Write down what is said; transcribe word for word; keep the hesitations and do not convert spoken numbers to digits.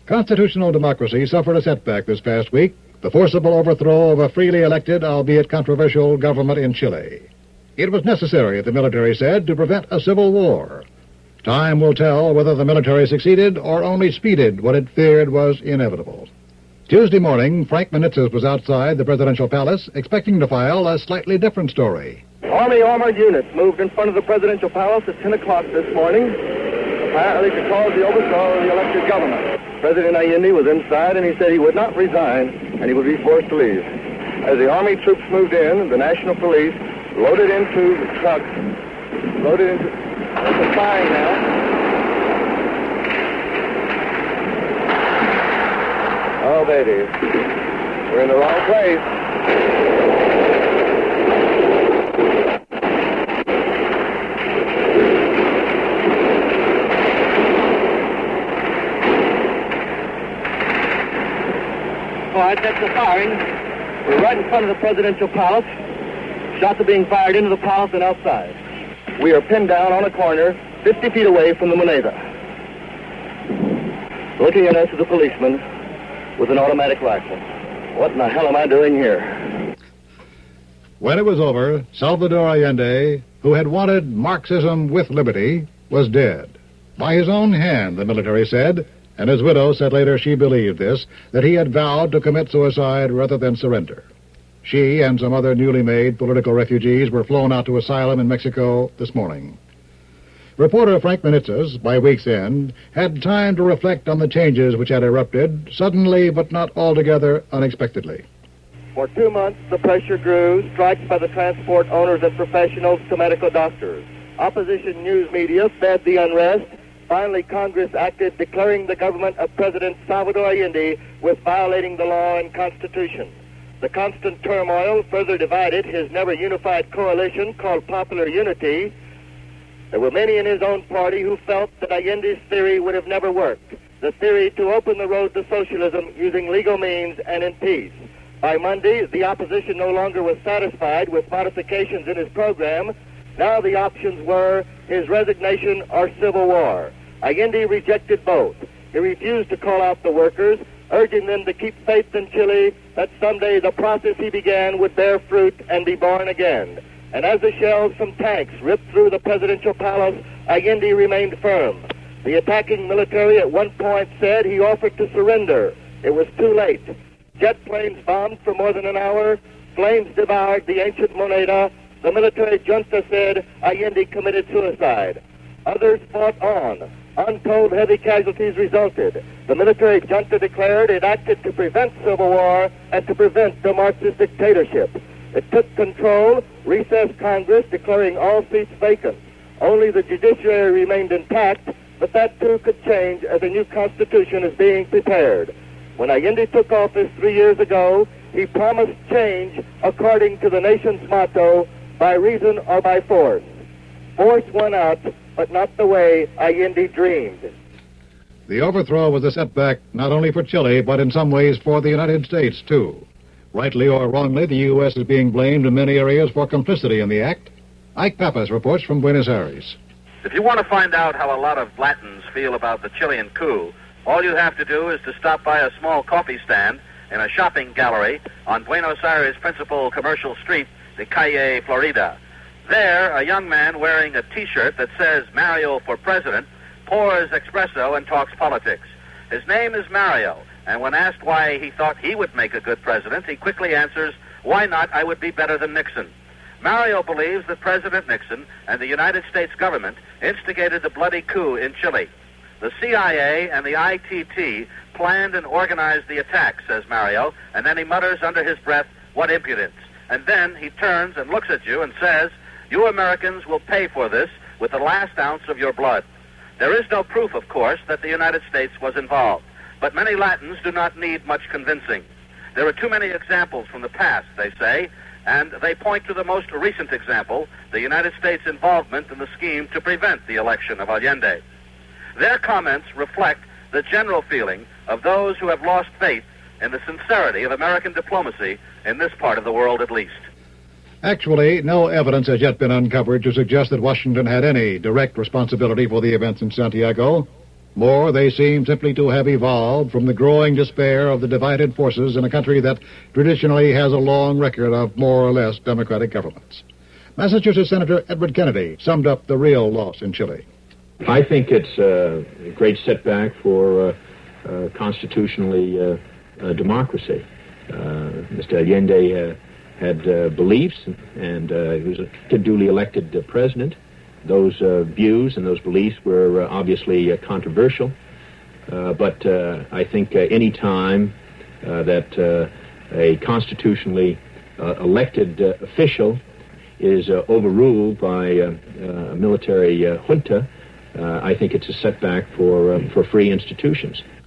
Constitutional democracy suffered a setback this past week, the forcible overthrow of a freely elected, albeit controversial, government in Chile. It was necessary, the military said, to prevent a civil war. Time will tell whether the military succeeded or only speeded what it feared was inevitable. Tuesday morning, Frank Menitzes was outside the presidential palace, expecting to file a slightly different story. Army armored units moved in front of the presidential palace at ten o'clock this morning, apparently to cause the overthrow of the elected government. President Allende was inside, and he said he would not resign, and he would be forced to leave. As the army troops moved in, the national police loaded into the trucks, loaded into... It's flying now. Oh, baby. We're in the wrong place. All right, that's the firing. We're right in front of the presidential palace. Shots are being fired into the palace and outside. We are pinned down on a corner, fifty feet away from the Moneda. Looking at us is a policeman with an automatic rifle. What in the hell am I doing here? When it was over, Salvador Allende, who had wanted Marxism with liberty, was dead. By his own hand, the military said, and his widow said later she believed this, that he had vowed to commit suicide rather than surrender. She and some other newly made political refugees were flown out to asylum in Mexico this morning. Reporter Frank Menitzes, by week's end, had time to reflect on the changes which had erupted, suddenly but not altogether unexpectedly. For two months, the pressure grew, strikes by the transport owners and professionals to medical doctors. Opposition news media fed the unrest. Finally, Congress acted, declaring the government of President Salvador Allende with violating the law and Constitution. The constant turmoil further divided his never-unified coalition called Popular Unity. There were many in his own party who felt that Allende's theory would have never worked, the theory to open the road to socialism using legal means and in peace. By Monday, the opposition no longer was satisfied with modifications in his program. Now the options were his resignation or civil war. Allende rejected both. He refused to call out the workers, urging them to keep faith in Chile that someday the process he began would bear fruit and be born again. And as the shells from tanks ripped through the presidential palace, Allende remained firm. The attacking military at one point said he offered to surrender. It was too late. Jet planes bombed for more than an hour. Flames devoured the ancient Moneda. The military junta said Allende committed suicide. Others fought on. Untold heavy casualties resulted. The military junta declared it acted to prevent civil war and to prevent the Marxist dictatorship. It took control, recessed Congress, declaring all seats vacant. Only the judiciary remained intact, but that too could change as a new constitution is being prepared. When Allende took office three years ago, he promised change according to the nation's motto, by reason or by force. Force won out, but not the way Allende dreamed. The overthrow was a setback not only for Chile, but in some ways for the United States, too. Rightly or wrongly, the U S is being blamed in many areas for complicity in the act. Ike Pappas reports from Buenos Aires. If you want to find out how a lot of Latins feel about the Chilean coup, all you have to do is to stop by a small coffee stand in a shopping gallery on Buenos Aires' principal commercial street, the Calle Florida. There, a young man wearing a T-shirt that says Mario for President pours espresso and talks politics. His name is Mario, and when asked why he thought he would make a good president, he quickly answers, "Why not? I would be better than Nixon." Mario believes that President Nixon and the United States government instigated the bloody coup in Chile. The C I A and the I T T planned and organized the attack, says Mario, and then he mutters under his breath, "What impudence." And then he turns and looks at you and says, "You Americans will pay for this with the last ounce of your blood." There is no proof, of course, that the United States was involved, but many Latins do not need much convincing. There are too many examples from the past, they say, and they point to the most recent example, the United States' involvement in the scheme to prevent the election of Allende. Their comments reflect the general feeling of those who have lost faith in the sincerity of American diplomacy in this part of the world at least. Actually, no evidence has yet been uncovered to suggest that Washington had any direct responsibility for the events in Santiago. More, they seem simply to have evolved from the growing despair of the divided forces in a country that traditionally has a long record of more or less democratic governments. Massachusetts Senator Edward Kennedy summed up the real loss in Chile. I think it's a great setback for uh, uh, constitutionally uh, uh, democracy. Uh, Mister Allende uh, had uh, beliefs, and uh, he was a duly elected uh, president. Those uh, views and those beliefs were uh, obviously uh, controversial, uh, but uh, I think uh, any time uh, that uh, a constitutionally uh, elected uh, official is uh, overruled by uh, uh, a military uh, junta, uh, I think it's a setback for uh, for free institutions.